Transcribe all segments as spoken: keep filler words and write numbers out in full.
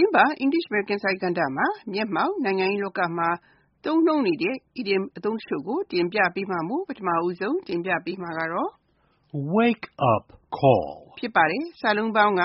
သတင်းပါ English American စာကဏ္ဍမှာမျက်မှောက်နိုင်ငံရေးလောကမှာသုံးနှုန်းနေတဲ့ idiom အသုံးတချို့ကိုတင်ပြပေးမှာမို့ပထမဦးဆုံးတင်ပြပေးမှာကတော့ Wake up call ဖြစ်ပါတယ်။စာလုံးပေါင်းက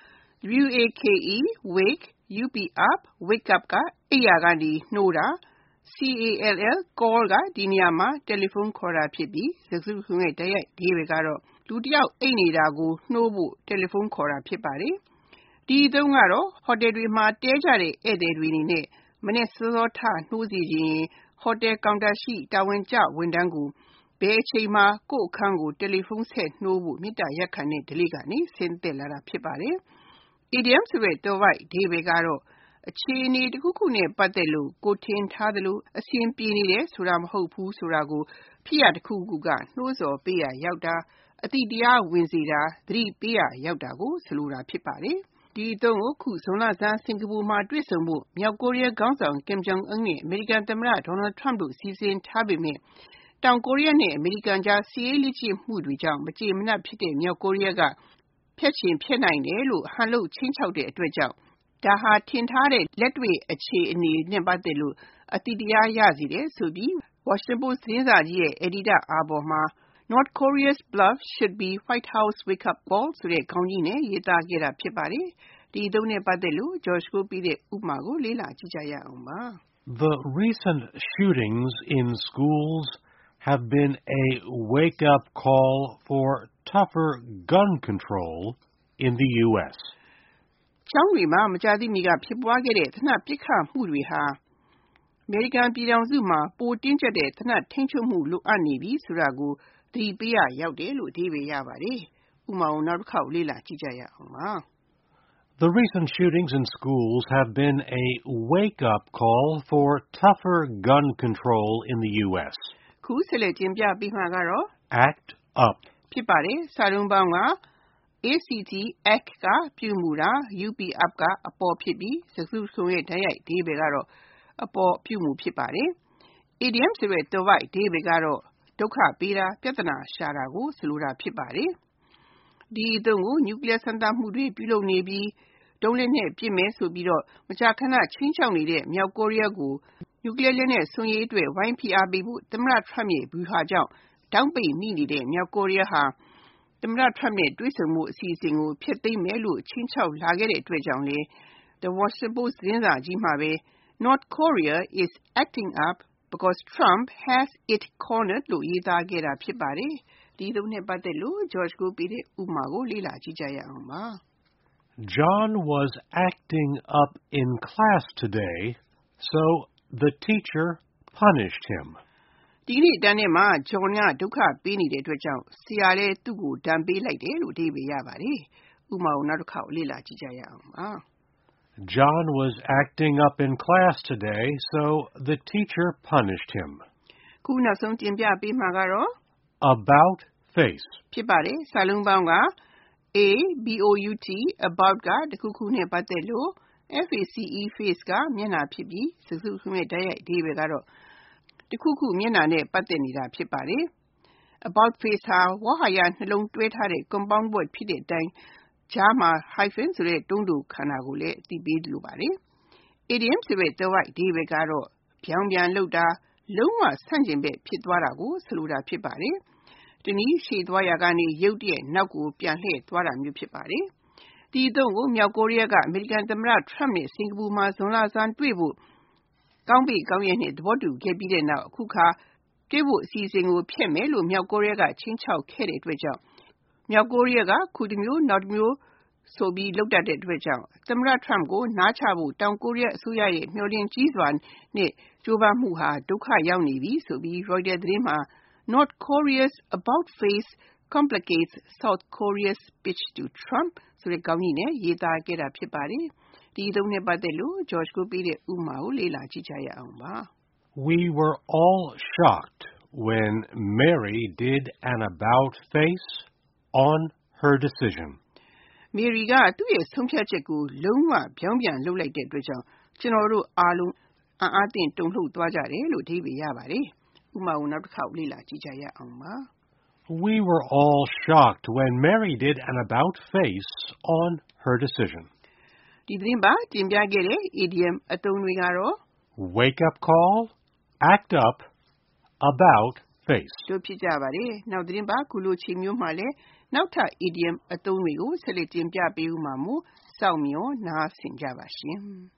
W A K E wake U P up wake up ကအိယာကနေနှိုးတာ C A L L call ကဒီနေရာမှာတယ်လီဖုန်းခေါ်တာဖြစ်ပြီးစကားစုတခုရဲ့တိုက်ရိုက်အဓိပ္ပာယ်ကတော့လူတစ်ယောက်အိပ်နေတာကိုနှိုးဖို့တယ်လီဖုန်းခေါ်တာဖြစ်ပါတယ်။ဒီအသုံးကတော့ဟိုတယ်တွေမှာတဲကြတဲ့ဧည့်သည်တွေအနေနဲ့မနေ့စောစောထနှိုးစီခြင်းဟိုတယ်ကောင်တာရှိတာဝန်ကျဝန်ထမ်းကိုဘယ်အချိန်မှာကိုယ့်အခန်းကိုတယ်လီဖုန်းဆက်နှိုးဖို့မေတ္တာရပ်ခံတဲ့ဓလေ့ကနေဆင်းသက်လာတာဖြစ်ပါတယ်။ Idiom ဆိုတဲ့သွယ်ဝိုက်အဓိပ္ပာယ်ကတော့အခြေအနေတစ်ခုခုနဲ့ပတ်သက်လို့ကိုထင်ထားသလိုအဆင်ပြေနေတယ်ဆိုတာမဟုတ်ဘူးဆိုတာကိုဖြစ်ရတစ်ခုခုကနှိုးဆော်ပေးရရောက်တာအတိတရားဝင်စေတာသတိပေးရရောက်တာကိုဆိုလိုတာဖြစ်ပါတယ်။ဒီအသုံးကိုခုဇွန်လဆန်းစင်ကာပူမှာတွေ့ဆုံဖို့မြောက်ကိုရီးယားခေါင်းဆောင် Kim Jong Un နဲ့အမေရိကန်သမ္မတ Donald Trump တို့စီစဉ်ထားပေမဲ့တောင်ကိုရီးယားနဲ့အမေရိကန်ကြားစစ်ရေးလေ့ကျင့်မှုတွေကြောင့်မကြေမနပ်ဖြစ်တဲ့မြောက်ကိုရီးယားကဖျက်ချင်ဖျက်နိုင်တယ်လို့ဟန်လို့ချင်းချောက်တဲ့အတွက်ကြောင့်ဒါဟာထင်ထားတဲ့လက်တွေ့အခြေအနေနဲ့ပတ်သက်လို့အတိတရားရစေတယ်ဆိုပြီး Washington Post သတင်းစာကြီးရဲ့ editor အာဘော်မှာ North Korea's bluff should be White House wake-up call ဆိုတဲ့ခေါင်းကြီးနဲ့ရေးသားခဲ့တာဖြစ်ပါတယ်။ဒီအသုံးနဲ့ပတ်သက်လို့ George ကိုပြီးတဲ့ဥပမာကိုလေ့လာကြည့်ကြရအောင်ပါ။ The recent shootings in schools have been a wake-up call for tougher gun control in the U S. ကျောင်းတွေမှာမကြာသေးမီကဖြစ်ပွားခဲ့တဲ့သေနတ်ပစ်ခတ်မှုတွေဟာအမေရိကန်ပြည်ထောင်စုမှာပိုတင်းကျပ်တဲ့သေနတ်ထိန်းချုပ်မှုလိုအပ်နေပြီဆိုတာကိုသတိပေးရရောက်တယ်လို့အဓိပ္ပာယ်ရပါတယ်။ဥပမာကိုနောက်တစ်ခေါက်လေ့လာကြည့်ကြရအောင်ပါ။ The recent shootings in schools have been a wake-up call for tougher gun control in the U S. ခုဆက်လက်တင်ပြပေးမှာကတော့ Act up ဖြစ်ပါတယ်။စာလုံးပေါင်းက A C T act ကပြုမှုတာ U P up ကအပေါ်ဖြစ်ပြီးစကားစုဆုံးရဲ့တိုက်ရိုက်အဓိပ္ပာယ်ကတော့အပေါ်ပြုမှုဖြစ်ပါတယ်။ Idiom ဆိုတဲ့သွယ်ဝိုက်အဓိပ္ပာယ်ကတော့ဒုက္ခပေးတာပြဿနာရှာတာကိုဆိုလိုတာဖြစ်ပါတယ်။ဒီအသုံးကိုနျူကလ িয়ার စမ်းသပ်မှုတွေပြုလုပ်နေပြီးဒုံးလက်နဲ့ပြစ်မယ်ဆိုပြီးတော့မကြာခဏချင်းချောက်နေတဲ့မြောက်ကိုရီးယားကိုနျူကလ িয়ার လက်နဲ့ဆွန်ရေးအတွက်ဝိုင်းဖိအားပေးဖို့သမ္မတ Trump ရဲ့ဗျူဟာကြောင့်တောင်းပိတ်မိနေတဲ့မြောက်ကိုရီးယားဟာသမ္မတ Trump နဲ့တွေ့ဆုံမှုအစီအစဉ်ကိုဖျက်သိမ်းမယ်လို့ချင်းချောက်လာခဲ့တဲ့အတွက်ကြောင့်လေ The Washington Post သတင်းစာကြီးမှာပဲ North Korea is acting up because Trump has it cornered လို့ရေးသားခဲ့တာဖြစ်ပါတယ်။ဒီသုံးနဲ့ပတ်သက်လို့ George ကိုပြီးတဲ့ဥပမာကိုလေ့လာကြည့်ကြရအောင်ပါ။ John was acting up in class today, so the teacher punished him. ဒီကနေ့တန်းထဲမှာ John ကဒုက္ခပေးနေတဲ့အတွက်ကြောင့်ဆရာလည်းသူ့ကိုဒဏ်ပေးလိုက်တယ်လို့အဓိပ္ပာယ်ရပါတယ်။ဥပမာကိုနောက်တစ်ခေါက်လေ့လာကြည့်ကြရအောင်ပါ။ John was acting up in class today, so the teacher punished him. ခုနောက်ဆုံးတင်ပြပေးမှာကတော့ About face ဖြစ်ပါတယ်။စာလုံးပေါင်းက A B O U T about ကတစ်ခုခုနဲ့ပတ်သက်လို့ F A C E face ကမျက်နှာဖြစ်ပြီးစကားစုတခုရဲ့တိုက်ရိုက်အဓိပ္ပာယ်ကတော့တစ်ခုခုမျက်နှာနဲ့ပတ်သက်နေတာဖြစ်ပါတယ်။ About face ဟာဝါဟာရနှလုံးတွဲထားတဲ့ compound word ဖြစ်တဲ့အတိုင်းကြားမှာ hyphen ဆိုတဲ့တွန်းတိုခန္ဓာကိုလည်းအသိပေးလိုပါတယ်။ Idiom ဆိုတဲ့သွယ်ဝိုက်အဓိပ္ပာယ်ကတော့ပြောင်းပြန်လုပ်တာလုံးဝဆန့်ကျင်ဘက်ဖြစ်သွားတာကိုဆိုလိုတာဖြစ်ပါတယ်။တနည်းရှေ့သွားရာကနေရုတ်တရက်နောက်ကိုပြန်လှည့်သွားတာမျိုးဖြစ်ပါတယ်။ဒီအသုံးကိုမြောက်ကိုရီးယားကအမေရိကန်သမ္မတ Trump နဲ့စင်ကာပူမှာဇွန်လဆန်းတွေ့ဖို့ကောင်းပေကောင်းရဲ့နဲ့သဘောတူခဲ့ပြီးတဲ့နောက်အခုခါတွေ့ဖို့အစီအစဉ်ကိုဖျက်မယ်လို့မြောက်ကိုရီးယားကချင်းချောက်ခဲ့တဲ့အတွက်ကြောင့်မြောက်ကိုရီးယားကခုတစ်မျိုးနောက်တစ်မျိုးဆိုပြီးလုပ်တတ်တဲ့အတွက်ကြောင့်သမ္မတ Trump ကိုနားချဖို့တောင်ကိုရီးယားအစိုးရရဲ့မျှော်လင့်ကြီးစွာနဲ့ကြိုးပမ်းမှုဟာဒုက္ခရောက်နေပြီဆိုပြီး Reuters သတင်းမှာ North Korea's about face complicates South Korea's pitch to Trump ဆိုတဲ့ခေါင်းကြီးနဲ့ရေးသားခဲ့တာဖြစ်ပါတယ်။ဒီအသုံးနဲ့ပတ်သက်လို့ George ကိုပြီးတဲ့ဥပမာကိုလေ့လာကြည့်ကြရအောင်ပါ။ We were all shocked when Mary did an about face on her decision. Mary ကသူ့ရဲ့ဆုံးဖြတ်ချက်ကိုလုံးဝပြောင်းပြန်လုပ်လိုက်တဲ့အတွက်ကြောင့်ကျွန်တော်တို့အားလုံးအံ့အားသင့်တုန်လှုပ်သွားကြတယ်လို့အဓိပ္ပာယ်ရပါတယ်။ဥပမာကိုနောက်တစ်ခေါက်လေ့လာကြည့်ကြရအောင်ပါ။ We were all shocked when Mary did an about face on her decision. ဒီသတင်းပါတင်ပြခဲ့တဲ့ idiom အသုံးတွေကတော့ wake up call, act up, about face. တို့ဖြစ်ကြပါတယ်။နောက်သတင်းပါခုလိုချိန်မျိုးမှာလဲနောက်ထပ် idiom အသုံးတွေကိုဆက်လက်တင်ပြပေးဦးမှာမို့စောင့်မျှော်နားဆင်ကြပါရှင်။